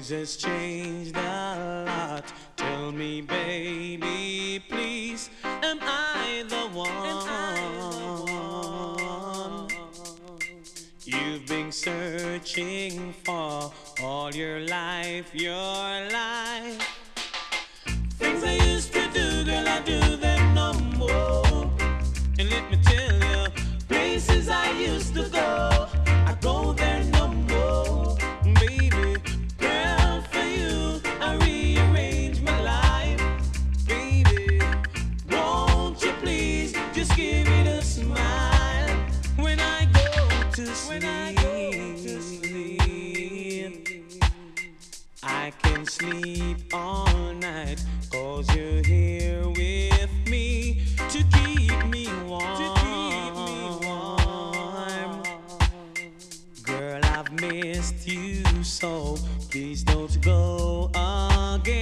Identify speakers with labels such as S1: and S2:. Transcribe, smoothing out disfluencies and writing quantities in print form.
S1: Things has changed a lot. Tell me, baby, please, am I the one you've been searching for all your life, your life? Things I used to do, girl, I do them no more. And let me tell you, places I used to go, I go there no more. Baby, girl, for you, I rearrange my life. Baby, won't you please just give it a smile when I go to sleep. I can sleep all night, 'cause you're here with me to keep me warm. Girl, I've missed you so, please don't go again.